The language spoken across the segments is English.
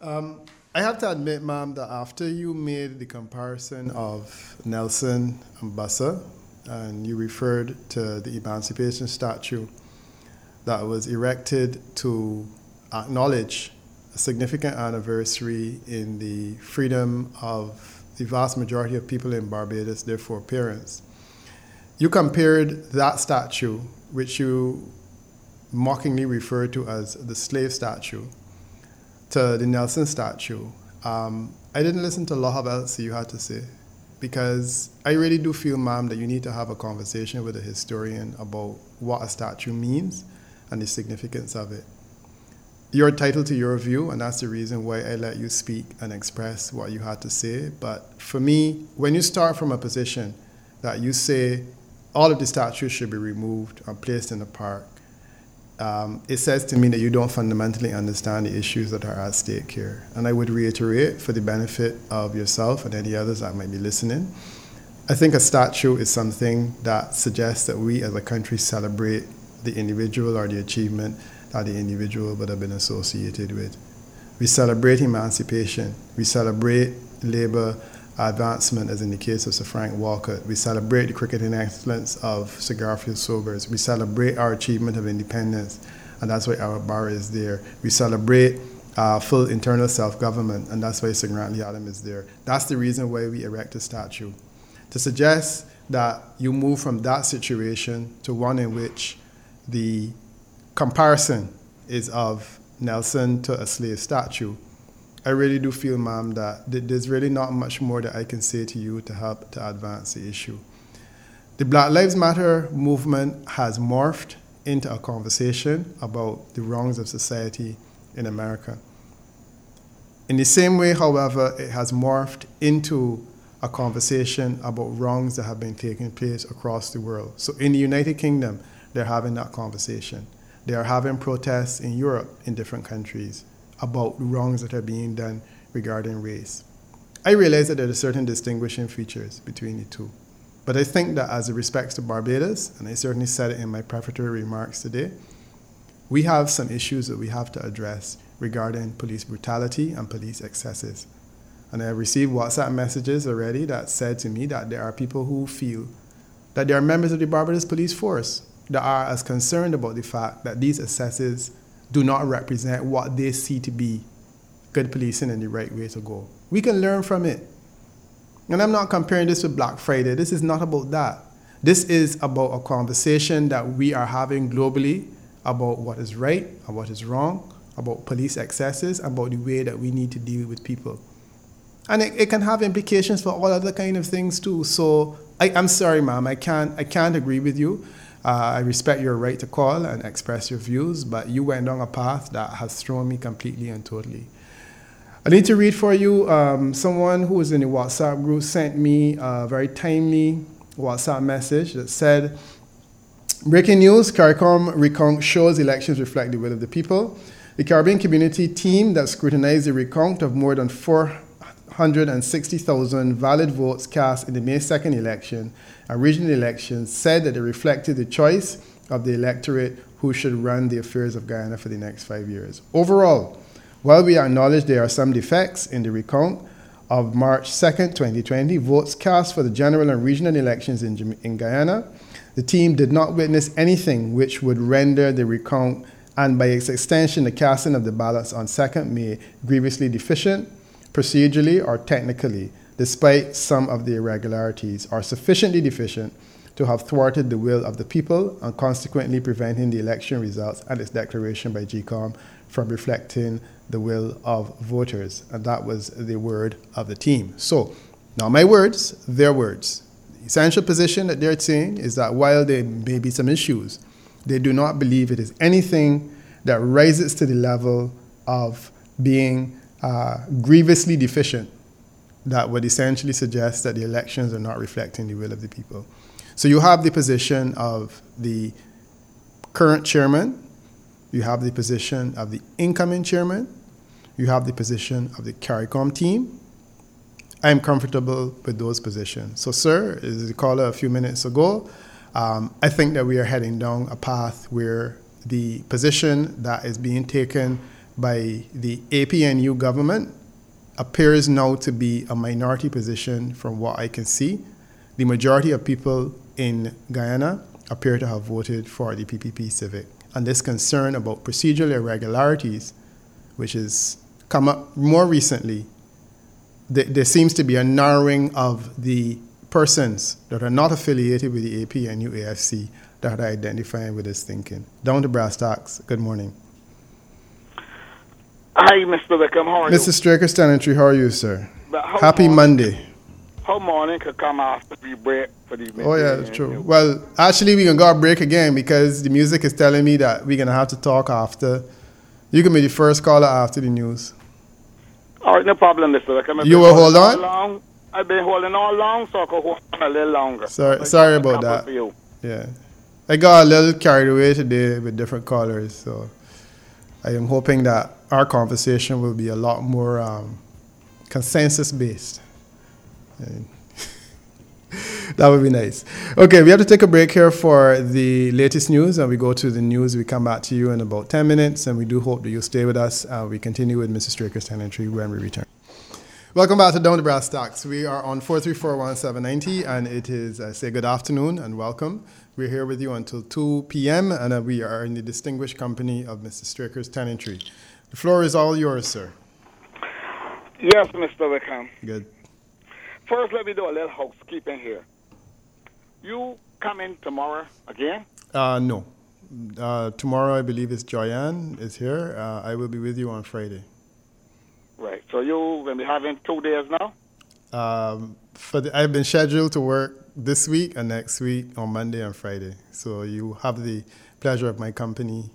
I have to admit, ma'am, that after you made the comparison of Nelson and Bussa, and you referred to the Emancipation Statue that was erected to acknowledge a significant anniversary in the freedom of the vast majority of people in Barbados, their foreparents. You compared that statue, which you mockingly referred to as the slave statue, to the Nelson statue. I didn't listen to a lot of else you had to say, because I really do feel, ma'am, that you need to have a conversation with a historian about what a statue means and the significance of it. You're entitled to your view, and that's the reason why I let you speak and express what you had to say. But for me, when you start from a position that you say all of the statues should be removed and placed in the park, it says to me that you don't fundamentally understand the issues that are at stake here. And I would reiterate, for the benefit of yourself and any others that might be listening, I think a statue is something that suggests that we as a country celebrate the individual or the achievement that the individual would have been associated with. We celebrate emancipation. We celebrate labor advancement, as in the case of Sir Frank Walcott. We celebrate the cricketing excellence of Sir Garfield Sobers. We celebrate our achievement of independence, and that's why our bar is there. We celebrate full internal self-government, and that's why Sir Grantley Adams is there. That's the reason why we erect a statue. To suggest that you move from that situation to one in which the comparison is of Nelson to a slave statue, I really do feel, ma'am, that there's really not much more that I can say to you to help to advance the issue. The Black Lives Matter movement has morphed into a conversation about the wrongs of society in America. In the same way, however, it has morphed into a conversation about wrongs that have been taking place across the world. So in the United Kingdom, they're having that conversation. They are having protests in Europe, in different countries, about wrongs that are being done regarding race. I realize that there are certain distinguishing features between the two. But I think that as it respects to Barbados, and I certainly said it in my prefatory remarks today, we have some issues that we have to address regarding police brutality and police excesses. And I have received WhatsApp messages already that said to me that there are people who feel that they are members of the Barbados Police Force that are as concerned about the fact that these excesses do not represent what they see to be good policing and the right way to go. We can learn from it. And I'm not comparing this with Black Friday. This is not about that. This is about a conversation that we are having globally about what is right and what is wrong, about police excesses, about the way that we need to deal with people. And it can have implications for all other kind of things too. So I'm sorry, ma'am, I can't agree with you. I respect your right to call and express your views, but you went down a path that has thrown me completely and totally. I need to read for you, someone who was in the WhatsApp group sent me a very timely WhatsApp message that said, breaking news, CARICOM recount shows elections reflect the will of the people. The Caribbean community team that scrutinized the recount of more than 460,000 valid votes cast in the May 2nd election and regional elections said that it reflected the choice of the electorate who should run the affairs of Guyana for the next 5 years. Overall, while we acknowledge there are some defects in the recount of March 2nd, 2020, votes cast for the general and regional elections in Guyana, the team did not witness anything which would render the recount and by its extension the casting of the ballots on 2nd May grievously deficient, procedurally or technically, despite some of the irregularities, are sufficiently deficient to have thwarted the will of the people and consequently preventing the election results and its declaration by GCOM from reflecting the will of voters. And that was the word of the team. So, not my words, their words. The essential position that they're saying is that while there may be some issues, they do not believe it is anything that rises to the level of being grievously deficient that would essentially suggest that the elections are not reflecting the will of the people. So you have the position of the current chairman, you have the position of the incoming chairman, you have the position of the CARICOM team. I am comfortable with those positions. So, sir, as the caller a few minutes ago, I think that we are heading down a path where the position that is being taken by the APNU government appears now to be a minority position from what I can see. The majority of people in Guyana appear to have voted for the PPP Civic. And this concern about procedural irregularities, which has come up more recently, there seems to be a narrowing of the persons that are not affiliated with the APNU AFC that are identifying with this thinking. Down to brass tacks. Good morning. Hi, Mr. Wickham. How are you? Mr. Straker Stanley, how are you, sir? Happy Monday. How morning could come after we break for the Oh, yeah, that's true. Well, actually, we're going to go break again because the music is telling me that we're going to have to talk after. You can be the first caller after the news. All right, no problem, Mr. Wickham. You will hold on? I've been holding on long, so I could hold on a little longer. Sorry about that. Yeah. I got a little carried away today with different callers, so I am hoping that our conversation will be a lot more consensus-based. That would be nice. Okay, we have to take a break here for the latest news, and we go to the news. We come back to you in about 10 minutes, and we do hope that you'll stay with us. We continue with Mrs. Straker's tenantry when we return. Welcome back to Down the Brass Tacks. We are on 434-1790, and it is, I say good afternoon and welcome. We're here with you until 2 p.m., and we are in the distinguished company of Mr. Straker's tenantry. The floor is all yours, sir. Yes, Mr. Wickham. Good. First, let me do a little housekeeping here. You come in tomorrow again? No. Tomorrow, I believe, is Joyanne is here. I will be with you on Friday. Right. So you're going to be having 2 days now? I've been scheduled to work this week and next week on Monday and Friday. So you have the pleasure of my company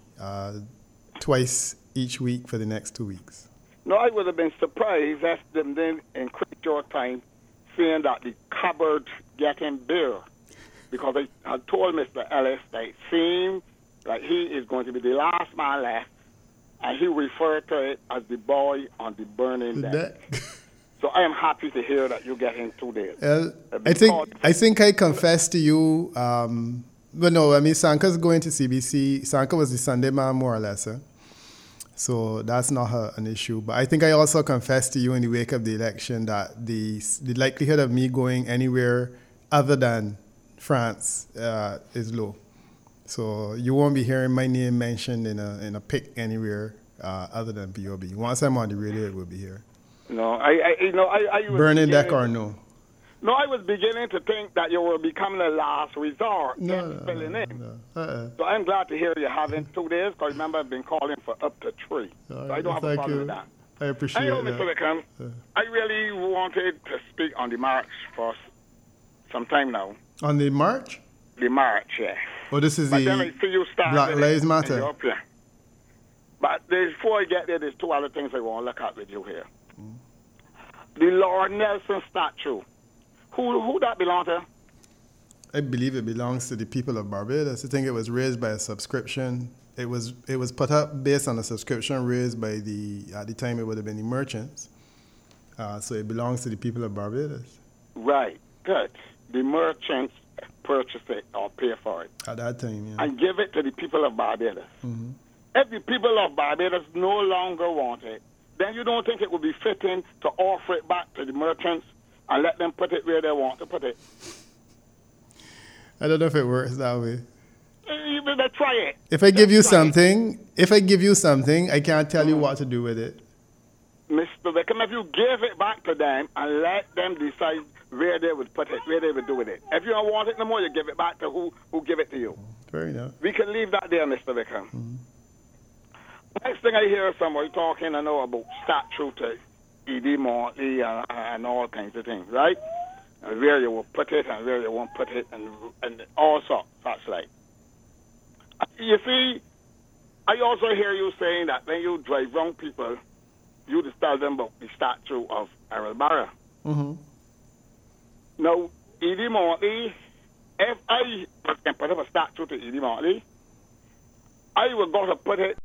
twice each week for the next 2 weeks. No, I would have been surprised if them then increase your time seeing that the cupboard getting bare. Because I told Mr. Ellis that it seemed like he is going to be the last man left, and he referred to it as the boy on the burning deck. So I am happy to hear that you're getting 2 days. I think I confessed to you, but no, I mean, Sanka's going to CBC. Sanka was the Sunday man, more or less. So that's not an issue. But I think I also confessed to you in the wake of the election that the likelihood of me going anywhere other than France is low. So you won't be hearing my name mentioned in a pic anywhere other than POB. Once I'm on the radio, it will be here. No, I was burning deck or no? No, I was beginning to think that you were becoming a last resort. Filling in. So I'm glad to hear you're having 2 days, because remember I've been calling for up to 3. So I don't have a problem with that. I appreciate that. Mr. Wickham, I really wanted to speak on the march for some time now. On the march? The march, yeah. Oh, this is but then I see you Black Lives Matter. But before I get there, there's 2 other things I want to look at with you here. The Lord Nelson statue. Who that belong to? I believe it belongs to the people of Barbados. I think it was raised by a subscription. It was put up based on a subscription raised by at the time it would have been the merchants. So it belongs to the people of Barbados. Right. Good. The merchants purchase it or pay for it. At that time, yeah. And give it to the people of Barbados. Mm-hmm. If the people of Barbados no longer want it, then you don't think it would be fitting to offer it back to the merchants and let them put it where they want to put it? I don't know if it works that way. You better try it. If I give you something, I can't tell you what to do with it. Mr. Wickham, if you give it back to them and let them decide where they would put it, where they would do with it. If you don't want it no more, you give it back to who give it to you. Fair enough. We can leave that there, Mr. Wickham. Mm-hmm. Next thing I hear somebody talking, I know about statue to E.D. Motley and all kinds of things, right? And where you will put it and where you won't put it and all sorts, such like. You see, I also hear you saying that when you drive wrong people, you just tell them about the statue of Errol Barra. Mm-hmm. Now, E.D. Motley, if I can put up a statue to E.D. Motley, I would go to put it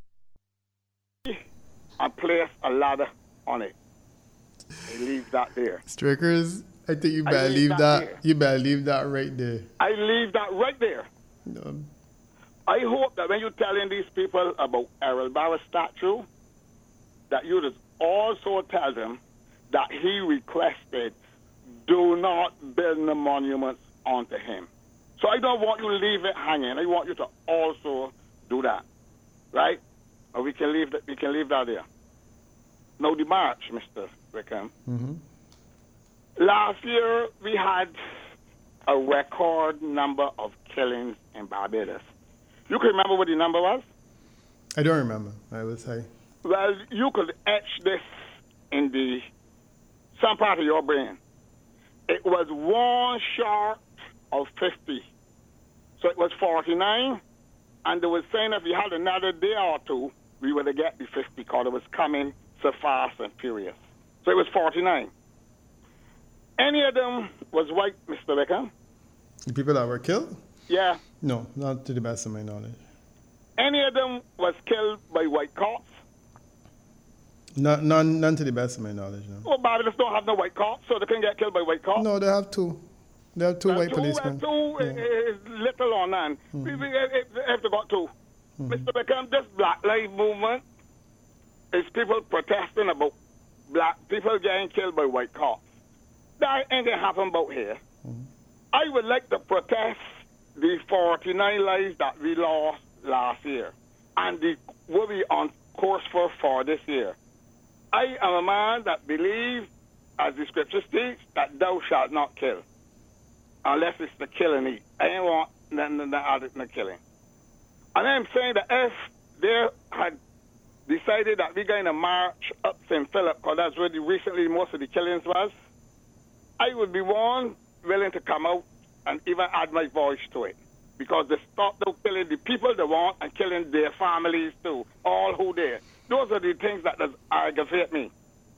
and place a ladder on it. I leave that there. Strikers, I think you better leave that. You better leave that right there. I leave that right there. No. I hope that when you're telling these people about Errol Barra's statue, that you just also tell them that he requested, do not build the monuments onto him. So I don't want you to leave it hanging. I want you to also do that, right? Or we can leave that. We can leave that there. Now the march, Mr. Wickham. Mm-hmm. Last year we had a record number of killings in Barbados. You can remember what the number was? I don't remember. I would say. Well, you could etch this in some part of your brain. It was one short of 50. So it was 49, and they were saying if we had another day or two, we would have get the 50 because it was coming so fast and furious. So it was 49. Any of them was white, Mr. Wickham? The people that were killed? Yeah. No, not to the best of my knowledge. Any of them was killed by white cops? None to the best of my knowledge, no. Well, Barbados don't have no white cops, so they can get killed by white cops. No, they have two. They have two white policemen. Two is little or none. We have to got two. Mr. Wickham, this Black Lives Movement is people protesting about black people getting killed by white cops. That ain't gonna happen about here. I would like to protest the 49 lives that we lost last year and what we on course for this year. I am a man that believes, as the scriptures teach, that thou shalt not kill. Unless it's the killing eat. I ain't want nothing other than the killing. And I'm saying that if they had decided that we're going to march up St. Philip, because that's where recently most of the killings was, I would be willing to come out and even add my voice to it. Because they stop killing the people they want and killing their families too, all who there. Those are the things that aggravate me.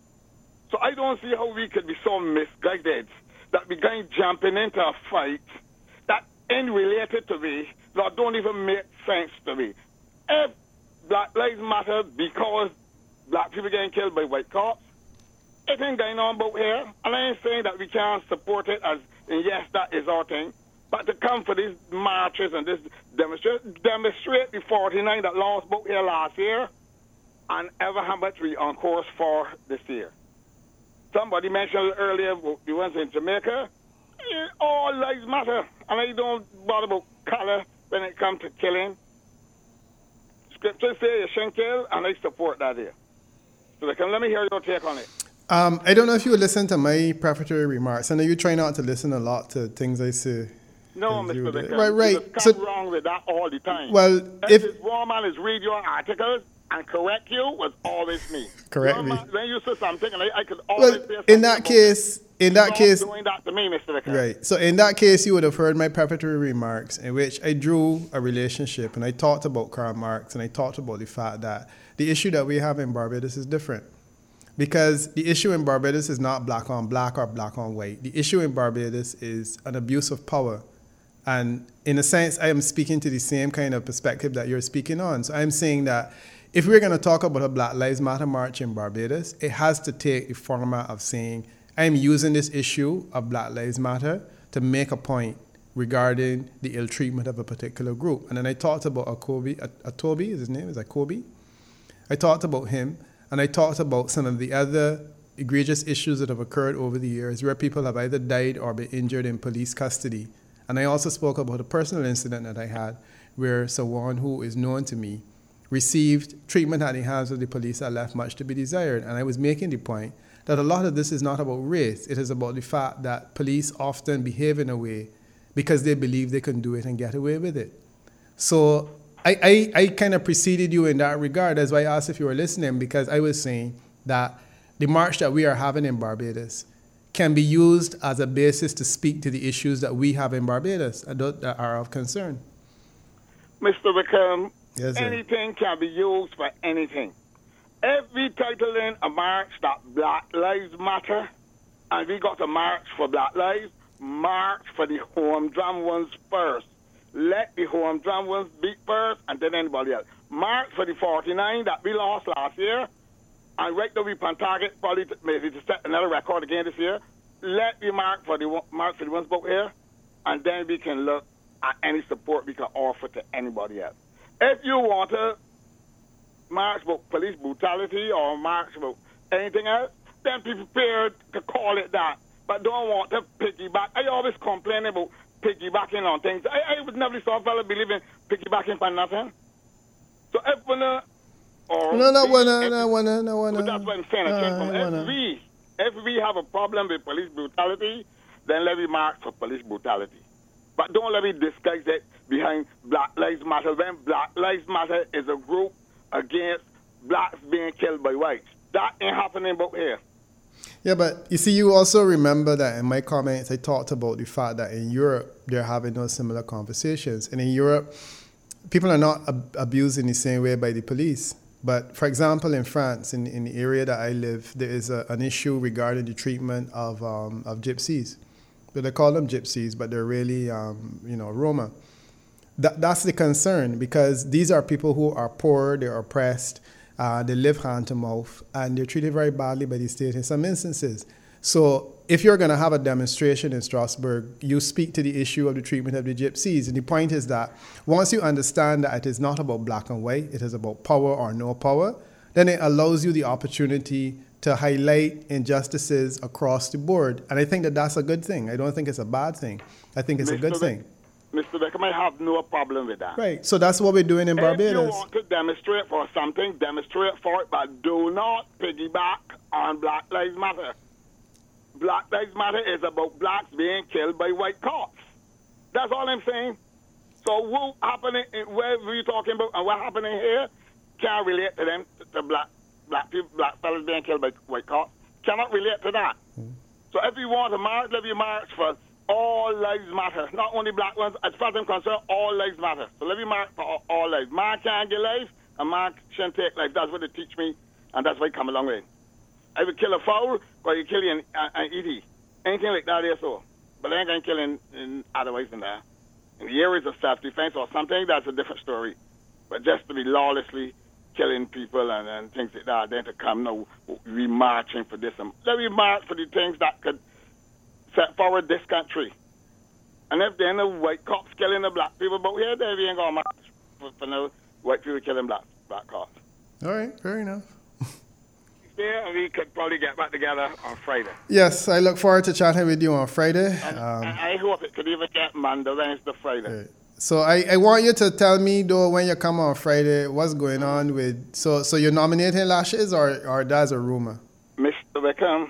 So I don't see how we could be so misguided that we're going jumping into a fight that ain't related to me, that don't even make sense to me. If Black Lives Matter because black people getting killed by white cops, it ain't going on about here. And I ain't saying that we can't support it as, and yes, that is our thing. But to come for these marches and this demonstrate the 49 that lost both here last year and ever how much we on course for this year. Somebody mentioned earlier the ones in Jamaica. All lives matter. And I don't bother about color when it comes to killing. Scriptures say you shouldn't kill, and I support that here. So let me hear your take on it. I don't know if you would listen to my prefatory remarks. I know you try not to listen a lot to things I say. No, Mr. Wickham. Right. You just come wrong with that all the time. Well, if this woman is read your articles and correct you, was always me. Correct me. When you say something, and I could always say something. In that case, doing that to me, Mr. Wickham. Right. So in that case, you would have heard my prefatory remarks in which I drew a relationship and I talked about Karl Marx and I talked about the fact that the issue that we have in Barbados is different. Because the issue in Barbados is not black on black or black on white. The issue in Barbados is an abuse of power. And in a sense, I am speaking to the same kind of perspective that you're speaking on. So I'm saying that if we're going to talk about a Black Lives Matter march in Barbados, it has to take the format of saying, I'm using this issue of Black Lives Matter to make a point regarding the ill treatment of a particular group. And then I talked about Atobi, is his name? Is that Kobe? I talked about him, and I talked about some of the other egregious issues that have occurred over the years where people have either died or been injured in police custody. And I also spoke about a personal incident that I had where someone who is known to me received treatment at the hands of the police that left much to be desired. And I was making the point that a lot of this is not about race. It is about the fact that police often behave in a way because they believe they can do it and get away with it. So I kind of preceded you in that regard. That's why I asked if you were listening, because I was saying that the march that we are having in Barbados can be used as a basis to speak to the issues that we have in Barbados that are of concern. Mr. Wickham, yes, anything can be used for anything. If we title in a march that Black Lives Matter, and we got a march for Black Lives, march for the home drum ones first. Let the home drum ones beat first, and then anybody else. March for the 49 that we lost last year, and right now we on target probably maybe to set another record again this year. Let me mark for the ones both here, and then we can look at any support we can offer to anybody else. If you want to march about police brutality or march about anything else, then be prepared to call it that. But don't want to piggyback. I always complain about piggybacking on things. I would never saw a fella believe in piggybacking for nothing. So if we no, that's what I'm saying. If we have a problem with police brutality, then let me march for police brutality. But don't let me disguise it behind Black Lives Matter when Black Lives Matter is a group against blacks being killed by whites. That ain't happening about here. Yeah, but you see, you also remember that in my comments, I talked about the fact that in Europe, they're having those similar conversations. And in Europe, people are not abused in the same way by the police. But for example, in France, in the area that I live, there is an issue regarding the treatment of gypsies. So they call them gypsies, but they're really, Roma. That's the concern, because these are people who are poor, they're oppressed, they live hand to mouth, and they're treated very badly by the state in some instances. So if you're going to have a demonstration in Strasbourg, you speak to the issue of the treatment of the gypsies. And the point is that once you understand that it is not about black and white, it is about power or no power, then it allows you the opportunity to highlight injustices across the board. And I think that that's a good thing. I don't think it's a bad thing. I think it's a good thing. Mr. Beckham, I have no problem with that. Right. So that's what we're doing in Barbados. If you want to demonstrate for something, demonstrate for it, but do not piggyback on Black Lives Matter. Black Lives Matter is about blacks being killed by white cops. That's all I'm saying. So what happening, where we're talking about, and what happening here, can't relate to them, to black people, black fellas being killed by white cops. Cannot relate to that. So if you want to march, let me march for all lives matter. Not only black ones, as far as I'm concerned, all lives matter. So let me march for all lives. Man can't get life, and man shouldn't take life. That's what they teach me, and that's why I come a long way. I would kill a fowl, or you kill you and eat it. Anything like that is so. But I ain't going to kill in other ways than that. In the areas of self-defense or something, that's a different story. But just to be lawlessly killing people and things like that, then to come now, we marching for this. Let me march for the things that could set forward this country. And if then the white cops killing the black people, but here, then we ain't going to march for no white people killing black cops. All right, fair enough. Yeah, we could probably get back together on Friday. Yes, I look forward to chatting with you on Friday. And I hope it could even get Monday, Wednesday, Friday. Right. So I want you to tell me, though, when you come on Friday, what's going on with... So you're nominating Lashes, or that's a rumor? Mr. Wickham,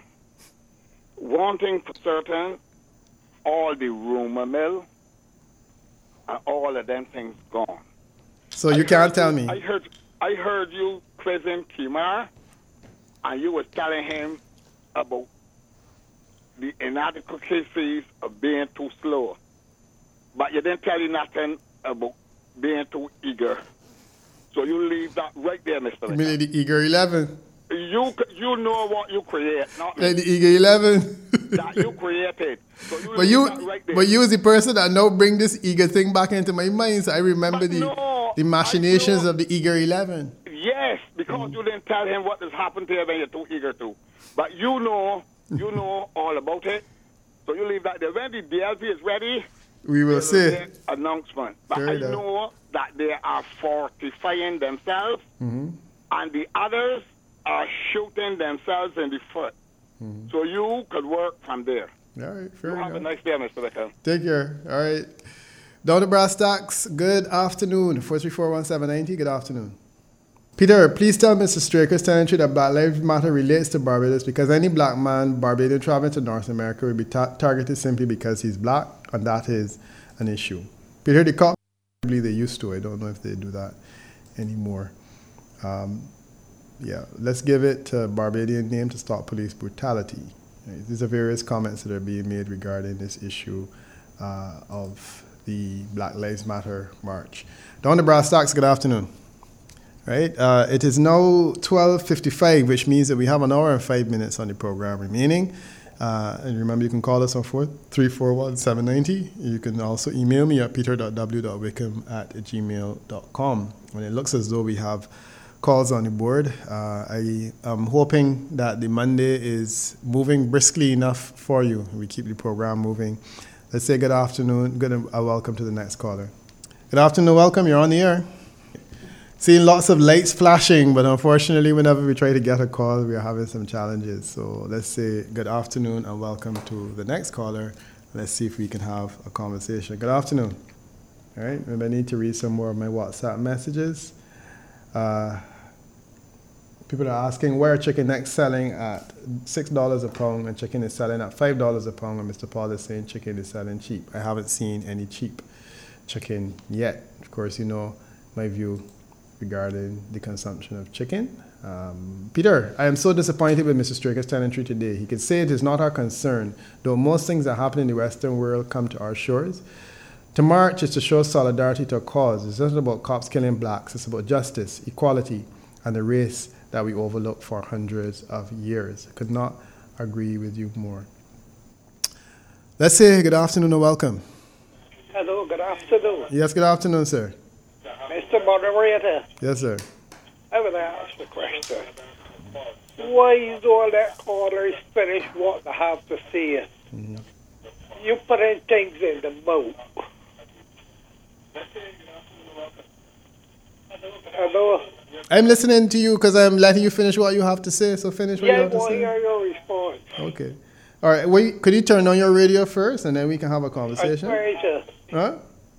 one thing for certain, all the rumor mill and all of them things gone. So you can't tell me? I heard you quizzing Kimar, and you was telling him about the inadequacies of being too slow. But you didn't tell him nothing about being too eager. So you leave that right there, Mr. You mean the Eager 11? You know what you create, not me. Like the Eager 11? That you created. So you leave that right there. But you was the person that now bring this Eager thing back into my mind. So I remember the machinations of the Eager 11. Yes, because you didn't tell him what has happened here when you're too eager to. But you know all about it. So you leave that there. When the DLP is ready, we will see. Announcement. But I know that they are fortifying themselves, and the others are shooting themselves in the foot. So you could work from there. All right, fair enough. Have a nice day, Mr. Wickham. Take care. All right. Down to Brass Tacks, good afternoon. 434-1790, good afternoon. Peter, please tell Mr. Straker's tenantry that Black Lives Matter relates to Barbados because any black man Barbadian traveling to North America will be targeted simply because he's black, and that is an issue. Peter, the cops, I believe they used to. I don't know if they do that anymore. Let's give it to Barbadian name to stop police brutality. Right? These are various comments that are being made regarding this issue of the Black Lives Matter march. Down to Brass Tacks, good afternoon. Right, it is now 12:55, which means that we have an hour and 5 minutes on the program remaining. And remember, you can call us on 341-790. You can also email me at peter.w.wickham@gmail.com. And it looks as though we have calls on the board. I am hoping that the Monday is moving briskly enough for you. We keep the program moving. Let's say good afternoon, welcome to the next caller. Good afternoon, welcome, you're on the air. Seeing lots of lights flashing, but unfortunately, whenever we try to get a call, we are having some challenges. So let's say good afternoon and welcome to the next caller. Let's see if we can have a conversation. Good afternoon. All right, maybe I need to read some more of my WhatsApp messages. People are asking, why are chicken necks selling at $6 a pound and chicken is selling at $5 a pound? And Mr. Paul is saying chicken is selling cheap. I haven't seen any cheap chicken yet. Of course, you know my view regarding the consumption of chicken. Peter, I am so disappointed with Mr. Straker's tenantry today. He could say it is not our concern, though most things that happen in the Western world come to our shores. To march is to show solidarity to a cause. It's not about cops killing blacks. It's about justice, equality, and the race that we overlooked for hundreds of years. I could not agree with you more. Let's say good afternoon and welcome. Hello, good afternoon. Yes, good afternoon, sir. Mr. Moderator, Yes, sir. I would ask the question. Why don't let callers finish what they have to say? Mm-hmm. You putting things in the mouth. Hello? I'm listening to you because I'm letting you finish what you have to say, so finish what you Yeah, I have to want to say. hear your response. Okay. All right, wait, could you turn on your radio first and then we can have a conversation? Huh?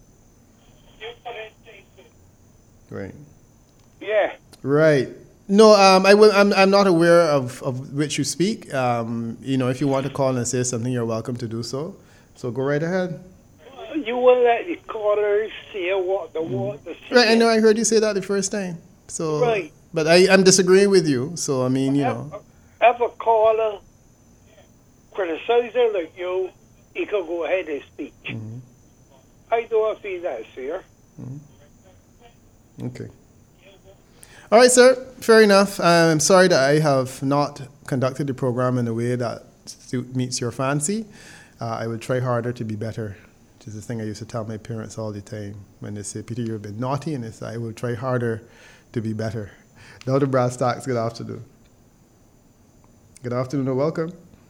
Right. Yeah. Right. No, I'm not aware of which you speak. You know, if you want to call and say something, you're welcome to do so. So go right ahead. You will let the callers say what they want to say. Right, I know I heard you say that the first time. So, Right. But I'm disagreeing with you. So, I mean, you know. If a caller criticizing like you, he can go ahead and speak. Mm-hmm. I don't feel that's fair. Mm-hmm. Okay. All right, sir. Fair enough. I'm sorry that I have not conducted the program in a way that meets your fancy. I will try harder to be better. Which is the thing I used to tell my parents all the time when they say, Peter, you've been naughty, and it's I will try harder to be better. Dr. Brass Tacks, good afternoon. Good afternoon and welcome.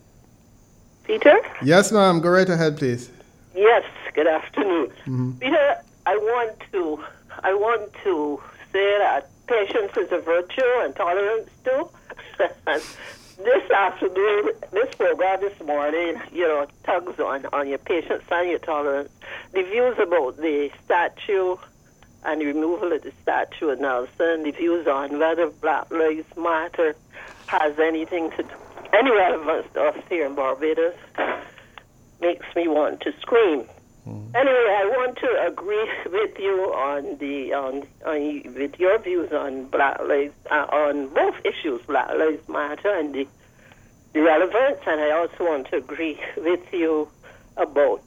Peter? Yes, ma'am. Go right ahead, please. Yes, good afternoon. Mm-hmm. Peter, I want to say that patience is a virtue and tolerance too. This afternoon, this program this morning, tugs on your patience and your tolerance. The views about the statue and the removal of the statue of Nelson, the views on whether Black Lives Matter has any relevance to us here in Barbados, makes me want to scream. Anyway, I want to agree with you with your views on Black Lives, on both issues, Black Lives Matter and the relevance, and I also want to agree with you about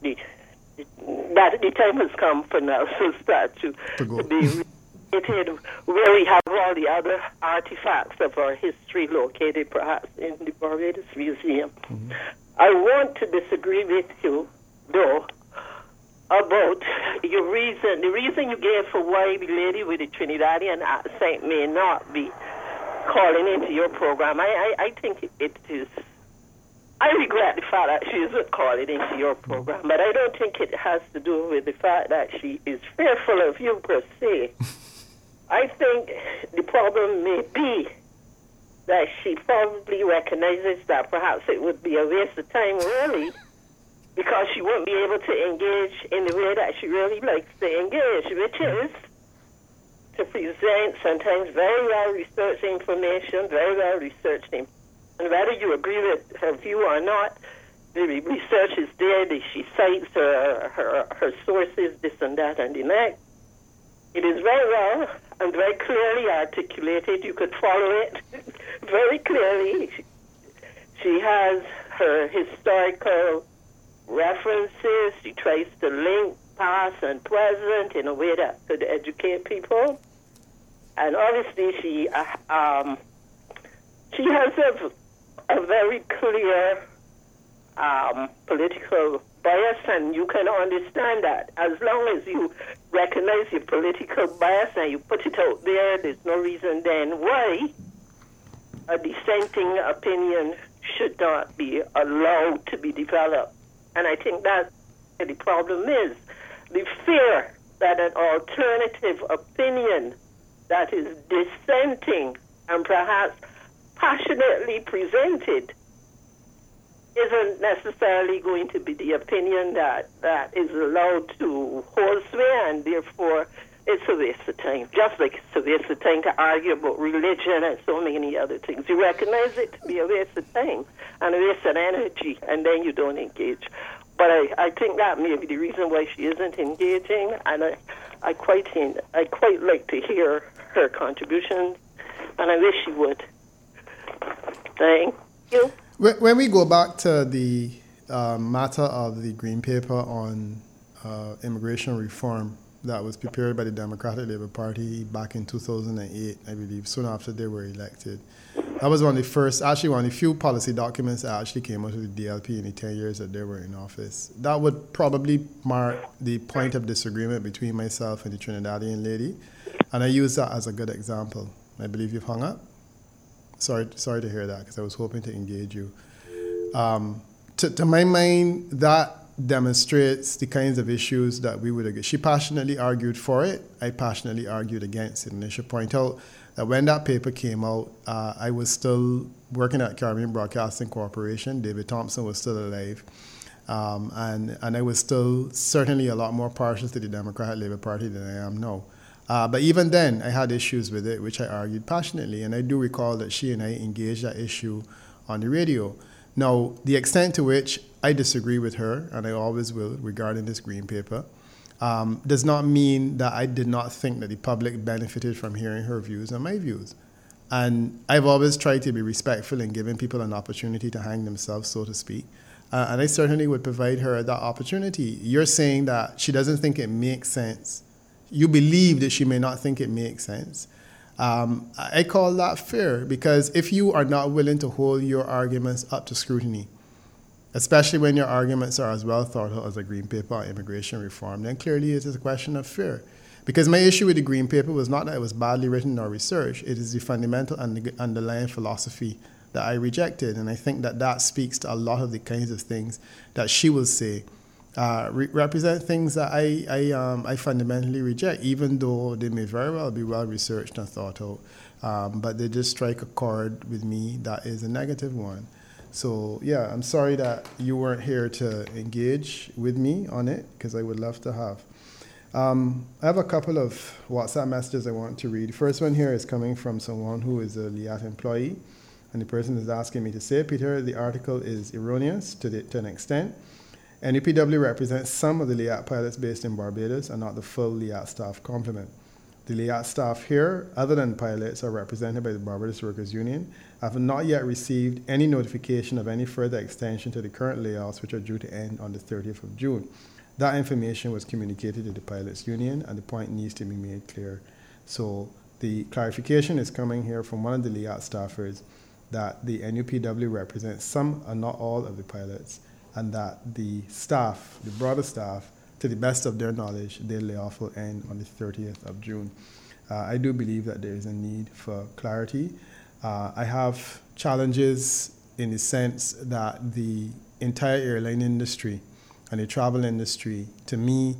that the time has come for Nelson's statue to be located where we have all the other artifacts of our history located perhaps in the Barbados Museum. Mm-hmm. I want to disagree with you, though, about your reason. The reason you gave for why the lady with the Trinidadian accent may not be calling into your program. I think it is. I regret the fact that she isn't calling into your program, but I don't think it has to do with the fact that she is fearful of you per se. I think the problem may be that she probably recognizes that perhaps it would be a waste of time, really, because she won't be able to engage in the way that she really likes to engage, which is to present sometimes very well-researched information, very well-researched information. And whether you agree with her view or not, the research is there, she cites her sources, this and that and the next. It is very well and very clearly articulated. You could follow it very clearly. She has her historical references. She tries to link past and present in a way that could educate people. And obviously she has a very clear political bias, and you can understand that. As long as you recognize your political bias and you put it out there, there's no reason then why a dissenting opinion should not be allowed to be developed. And I think that's where the problem is. The fear that an alternative opinion that is dissenting and perhaps passionately presented isn't necessarily going to be the opinion that is allowed to hold sway, and therefore it's a waste of time. Just like it's a waste of time to argue about religion and so many other things. You recognize it to be a waste of time and a waste of energy, and then you don't engage. But I think that may be the reason why she isn't engaging, and I quite like to hear her contributions, and I wish she would. Thank you. When we go back to the matter of the Green Paper on immigration reform that was prepared by the Democratic Labour Party back in 2008, I believe, soon after they were elected. That was one of the few policy documents that actually came out of the DLP in the 10 years that they were in office. That would probably mark the point of disagreement between myself and the Trinidadian lady, and I use that as a good example. I believe you've hung up. Sorry to hear that, because I was hoping to engage you. To my mind, that demonstrates the kinds of issues that we would agree. She passionately argued for it. I passionately argued against it. And I should point out that when that paper came out, I was still working at Caribbean Broadcasting Corporation. David Thompson was still alive. And I was still certainly a lot more partial to the Democratic Labour Party than I am now. But even then, I had issues with it, which I argued passionately. And I do recall that she and I engaged that issue on the radio. Now, the extent to which I disagree with her, and I always will, regarding this Green Paper, does not mean that I did not think that the public benefited from hearing her views and my views. And I've always tried to be respectful in giving people an opportunity to hang themselves, so to speak. And I certainly would provide her that opportunity. You're saying that she doesn't think it makes sense. You believe that she may not think it makes sense. I call that fair, because if you are not willing to hold your arguments up to scrutiny, especially when your arguments are as well thought out as a Green Paper on immigration reform, then clearly it is a question of fear. Because my issue with the Green Paper was not that it was badly written or researched, it is the fundamental underlying philosophy that I rejected. And I think that speaks to a lot of the kinds of things that she will say represent things that I fundamentally reject, even though they may very well be well researched and thought out. But they just strike a chord with me that is a negative one. So, yeah, I'm sorry that you weren't here to engage with me on it, because I would love to have. I have a couple of WhatsApp messages I want to read. The first one here is coming from someone who is a LIAT employee, and the person is asking me to say, Peter, the article is erroneous to an extent. NUPW represents some of the LIAT pilots based in Barbados and not the full LIAT staff complement. The LIAT staff here, other than pilots, are represented by the Barbados Workers Union. I have not yet received any notification of any further extension to the current layoffs, which are due to end on the 30th of June. That information was communicated to the pilots union, and the point needs to be made clear. So the clarification is coming here from one of the LIAT staffers that the NUPW represents some and not all of the pilots, and that the staff, the broader staff, to the best of their knowledge, their layoff will end on the 30th of June. I do believe that there is a need for clarity. I have challenges in the sense that the entire airline industry and the travel industry, to me,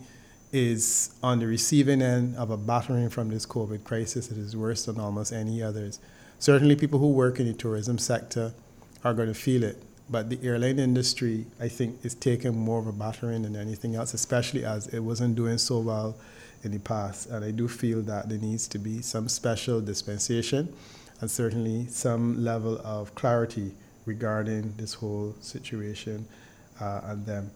is on the receiving end of a battering from this COVID crisis that is worse than almost any others. Certainly people who work in the tourism sector are going to feel it. But the airline industry, I think, is taking more of a battering than anything else, especially as it wasn't doing so well in the past. And I do feel that there needs to be some special dispensation and certainly some level of clarity regarding this whole situation and them.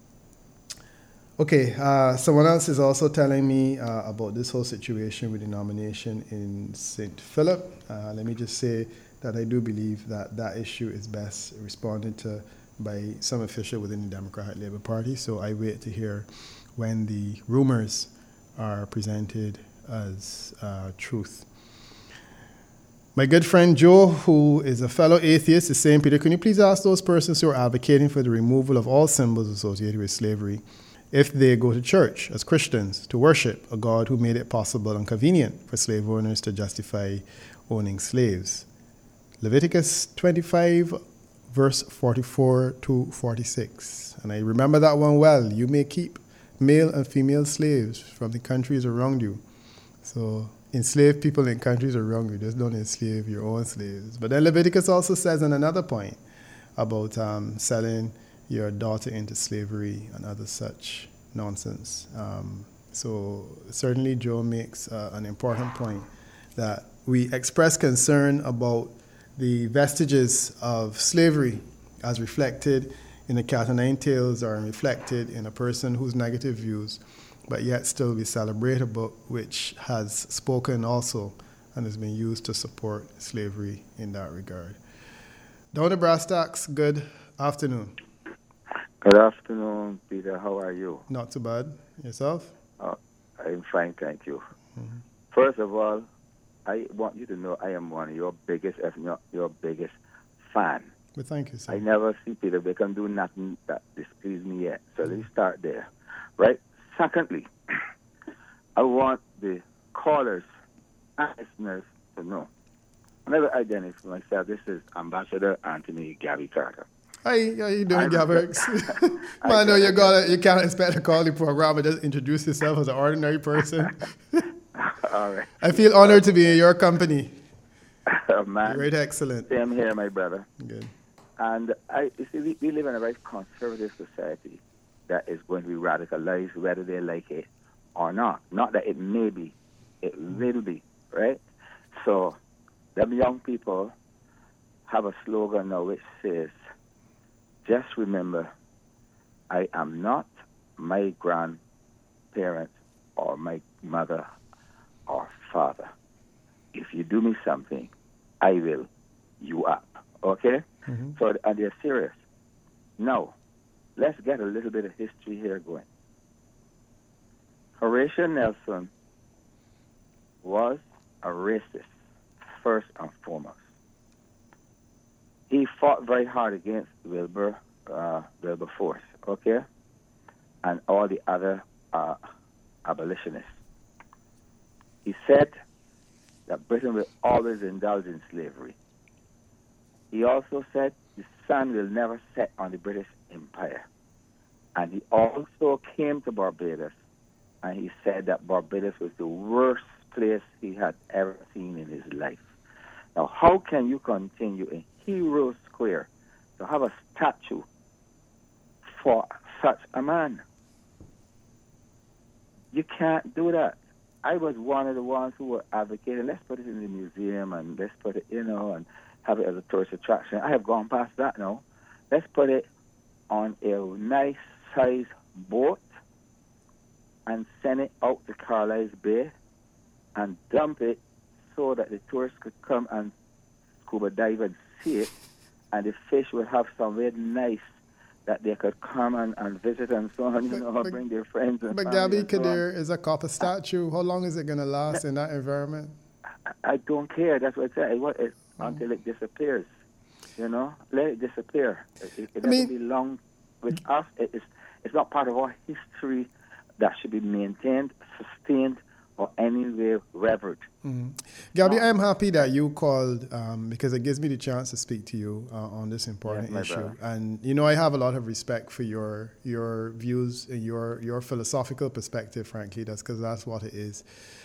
Okay, someone else is also telling me about this whole situation with the nomination in St. Philip. Let me just say that I do believe that issue is best responded to by some official within the Democratic Labour Party. So I wait to hear when the rumors are presented as truth. My good friend Joe, who is a fellow atheist, is saying, Peter, can you please ask those persons who are advocating for the removal of all symbols associated with slavery if they go to church as Christians to worship a God who made it possible and convenient for slave owners to justify owning slaves? Leviticus 25, verse 44 to 46. And I remember that one well. You may keep male and female slaves from the countries around you. So enslave people in countries around you. Just don't enslave your own slaves. But then Leviticus also says on another point about selling your daughter into slavery and other such nonsense. So certainly Joe makes an important point that we express concern about the vestiges of slavery as reflected in the Cat o' Nine Tails or reflected in a person whose negative views, but yet still we celebrate a book which has spoken also and has been used to support slavery in that regard. Down to brass tacks, good afternoon. Good afternoon, Peter. How are you? Not too bad. Yourself? I'm fine, thank you. Mm-hmm. First of all, I want you to know I am one of your biggest, if not your biggest, fan. Well, thank you, sir. I never see Peter Bacon do nothing that displeases me yet. So let's start there. Right? Secondly, I want the callers and listeners to know. I never identify myself. This is Ambassador Anthony Gabby Carter. Hi, how you doing, Gabberx? I know you can't expect to call the program and just introduce yourself as an ordinary person. All right. I feel honored to be in your company. Man. Great, excellent. Same here, my brother. Good. And you see, we live in a very conservative society that is going to be radicalized whether they like it or not. Not that it may be, it will be, right? So, them young people have a slogan now which says, just remember, I am not my grandparent or my mother or father. If you do me something, I will you up. Okay? Mm-hmm. So, and they're serious. Now, let's get a little bit of history here going. Horatio Nelson was a racist, first and foremost. He fought very hard against Wilberforce, okay, and all the other abolitionists. He said that Britain will always indulge in slavery. He also said the sun will never set on the British Empire. And he also came to Barbados, and he said that Barbados was the worst place he had ever seen in his life. Now, how can you continue in Hero Square to have a statue for such a man? You can't do that. I was one of the ones who were advocating, let's put it in the museum and let's put it, and have it as a tourist attraction. I have gone past that now. Let's put it on a nice size boat and send it out to Carlisle Bay and dump it so that the tourists could come and scuba dive and see it, and the fish would have somewhere nice that they could come and visit and so on, bring their friends and But Gabby Kadir is a copper statue. How long is it going to last in that environment? I don't care. That's what I say. Until it disappears. Let it disappear. It doesn't belong with us. It's not part of our history that should be maintained, sustained, or anywhere revered. Mm-hmm. Gabby, I'm happy that you called because it gives me the chance to speak to you on this important issue. Brother. And, I have a lot of respect for your views and your philosophical perspective, frankly. That's what it is.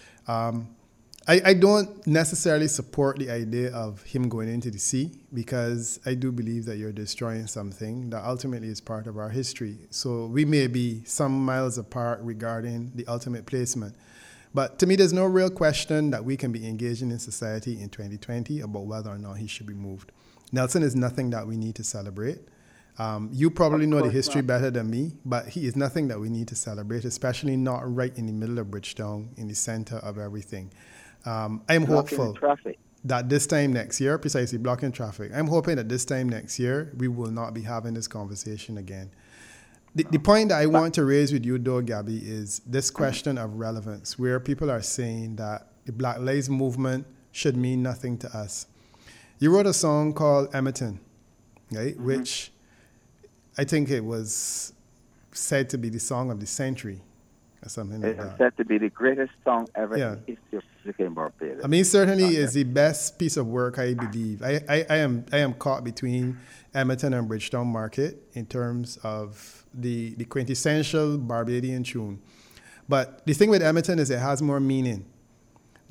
I don't necessarily support the idea of him going into the sea because I do believe that you're destroying something that ultimately is part of our history. So we may be some miles apart regarding the ultimate placement. But to me, there's no real question that we can be engaging in society in 2020 about whether or not he should be moved. Nelson is nothing that we need to celebrate. You probably know the history better than me, but he is nothing that we need to celebrate, especially not right in the middle of Bridgetown, in the center of everything. I'm hopeful that this time next year, precisely blocking traffic, I'm hoping that this time next year, we will not be having this conversation again. The point that I want to raise with you, though, Gabby, is this question of relevance, where people are saying that the Black Lives Movement should mean nothing to us. You wrote a song called Emerton, right? Mm-hmm. Which I think it was said to be the song of the century or something like that. It's said to be the greatest song ever in the history of music in Barbados. I mean, certainly is the best piece of work, I believe. I am caught between Emerton and Bridgetown Market in terms of the quintessential Barbadian tune. But the thing with Emerton is it has more meaning.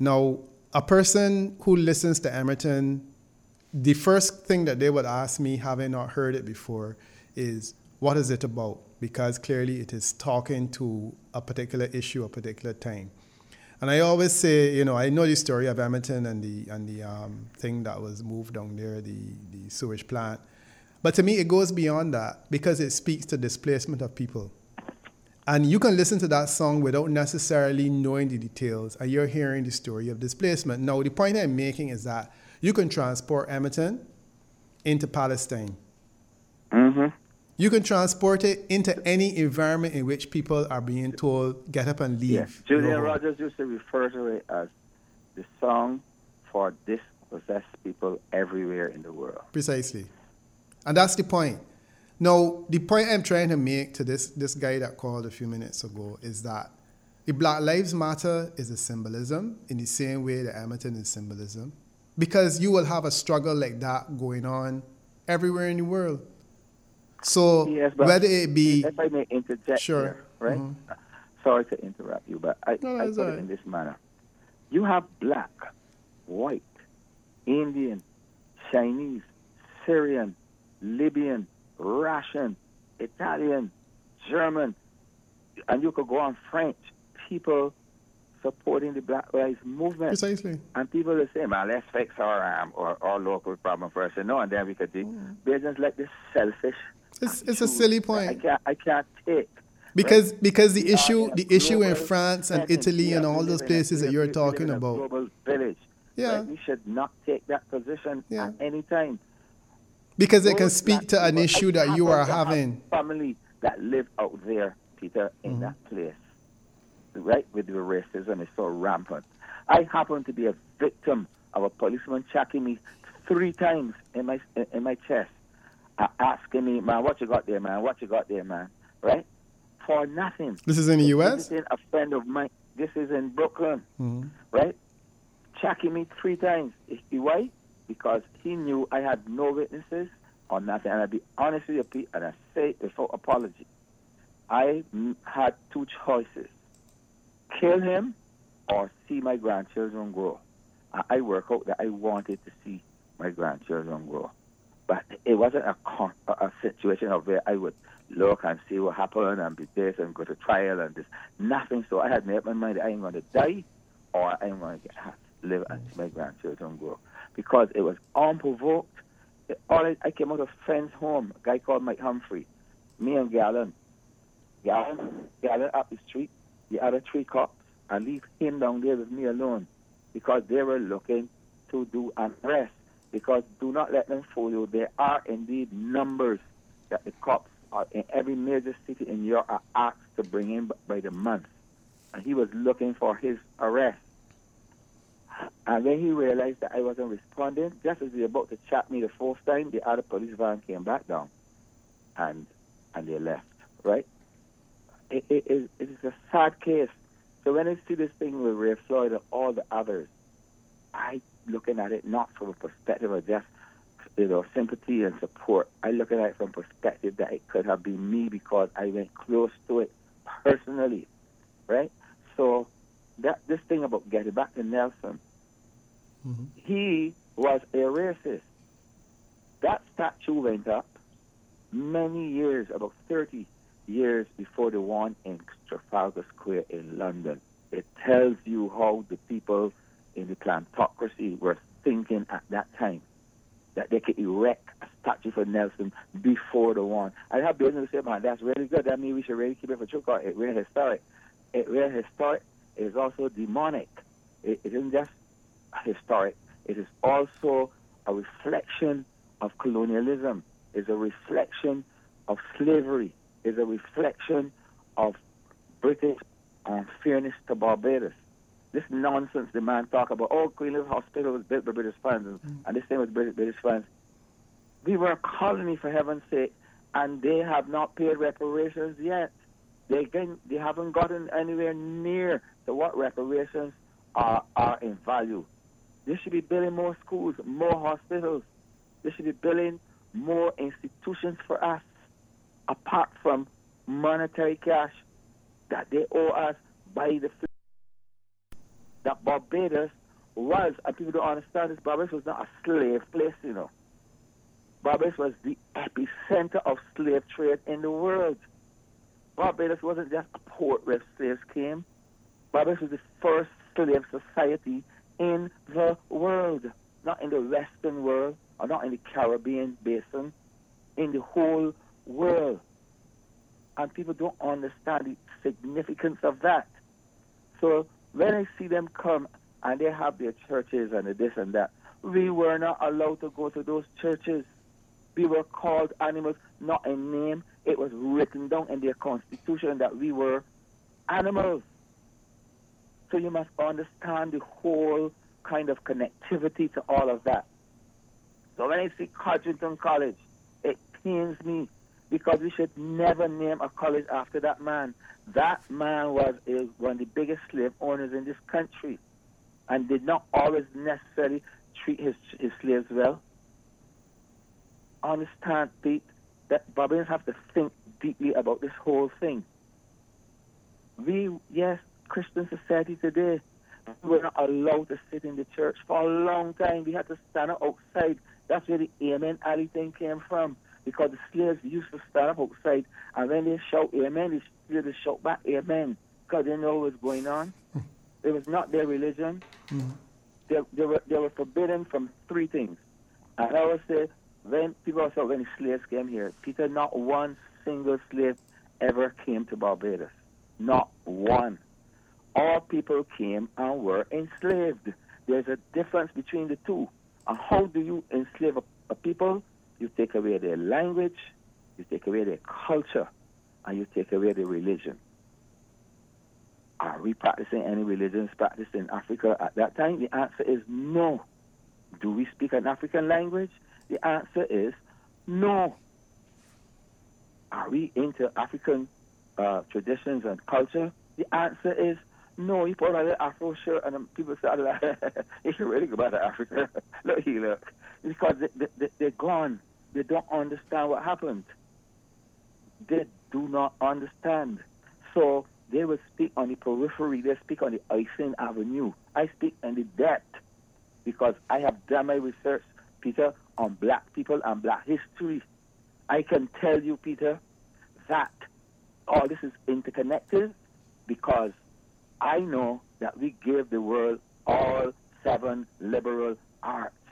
Now, a person who listens to Emerton, the first thing that they would ask me, having not heard it before, is what is it about? Because clearly it is talking to a particular issue, a particular time. And I always say, I know the story of Emerton and the thing that was moved down there, the sewage plant. But to me, it goes beyond that because it speaks to displacement of people. And you can listen to that song without necessarily knowing the details, and you're hearing the story of displacement. Now, the point I'm making is that you can transport Emerton into Palestine. Mm-hmm. You can transport it into any environment in which people are being told, get up and leave. Yes. Julian Rogers used to refer to it as the song for dispossessed people everywhere in the world. Precisely. And that's the point. Now, the point I'm trying to make to this guy that called a few minutes ago is that the Black Lives Matter is a symbolism in the same way that Emerton is symbolism. Because you will have a struggle like that going on everywhere in the world. So yes, but whether it be... If I may interject sure. here, right? Mm-hmm. Sorry to interrupt you, but I put right. it in this manner. You have black, white, Indian, Chinese, Syrian, Libyan, Russian, Italian, German, and you could go on French, people supporting the Black Lives Movement. Precisely. And people will say, man, let's fix our local problem first. And no, and then we could do. They're just like this selfish. It's a silly point. I can't take. Because right? because the issue in France and Italy and all those places that you're talking about. Global village. Yeah. Right? We should not take that position at any time. Because it can speak to an issue that you are having. Family that live out there, Peter, in that place, right? With the racism is so rampant. I happen to be a victim of a policeman checking me 3 times in my chest, asking me, man, what you got there, man? What you got there, man? Right? For nothing. This is in the U.S.? This is a friend of mine. This is in Brooklyn, right? Checking me 3 times. Why? Because he knew I had no witnesses or nothing. And I'll be honest with you, Pete, and I say it without apology. I had 2 choices. Kill him or see my grandchildren grow. I work out that I wanted to see my grandchildren grow. But it wasn't a situation of where I would look and see what happened and be this and go to trial and this. Nothing. So I had made up my mind that I'm going to die or I'm going to live and see my grandchildren grow. Because it was unprovoked. I came out of a friend's home, a guy called Mike Humphrey, me and Gallon up the street, the other 3 cops, and leave him down there with me alone because they were looking to do an arrest. Because do not let them fool you. There are indeed numbers that the cops are in every major city in Europe are asked to bring in by the month. And he was looking for his arrest. And when he realized that I wasn't responding, just as he was about to chat me the 4th time, the other police van came back down, and they left. Right? It is a sad case. So when I see this thing with Ray Floyd and all the others, I looking at it not from a perspective of just sympathy and support. I look at it from perspective that it could have been me because I went close to it personally. Right? So this thing about getting back to Nelson, he was a racist. That statue went up many years, about 30 years before the one in Trafalgar Square in London. It tells you how the people in the plantocracy were thinking at that time, that they could erect a statue for Nelson before the one. I have business to say, man, that's really good. That means we should really keep it for true. It's really historic. It's really historic. It is also demonic. It isn't just historic. It is also a reflection of colonialism. It's a reflection of slavery. It's a reflection of British unfairness to Barbados. This nonsense the man talk about, Queen Elizabeth Hospital was built by British funds, and this thing was British funds. We were a colony, for heaven's sake, and they have not paid reparations yet. They haven't gotten anywhere near to what reparations are in value. They should be building more schools, more hospitals. They should be building more institutions for us, apart from monetary cash that they owe us by the that Barbados was, and people don't understand this, Barbados was not a slave place, you know. Barbados was the epicenter of slave trade in the world. Barbados wasn't just a port where slaves came. Barbados was the first slave society in the world, not in the Western world, or not in the Caribbean basin, in the whole world. And people don't understand the significance of that. So when I see them come and they have their churches and this and that, we were not allowed to go to those churches. We were called animals, not a name. It was written down in their constitution that we were animals. So you must understand the whole kind of connectivity to all of that. So when I see Codrington College, it pains me because we should never name a college after that man. That man was one of the biggest slave owners in this country and did not always necessarily treat his slaves well. Understand, Pete, that Barbadians have to think deeply about this whole thing. Yes, Christian society today, we were not allowed to sit in the church for a long time. We had to stand up outside. That's where the Amen Alley thing came from, because the slaves used to stand up outside, and when they shout Amen, they shout back Amen, because they know what was going on. It was not their religion. They were forbidden from three things. And I always say, when the slaves came here, Peter, not one single slave ever came to Barbados. Not one. All people came and were enslaved. There's a difference between the two. And how do you enslave a people? You take away their language, you take away their culture, and you take away their religion. Are we practicing any religions practiced in Africa at that time? The answer is no. Do we speak an African language? The answer is no. Are we into African traditions and culture? The answer is no. You put on an Afro shirt and people say, you should really go back to Africa. Look. Because they're gone. They don't understand what happened. They do not understand. So they will speak on the periphery. They speak on the Icing Avenue. I speak in the depth because I have done my research, Peter, on black people and black history. I can tell you, Peter, that all this is interconnected because I know that we gave the world all 7 liberal arts.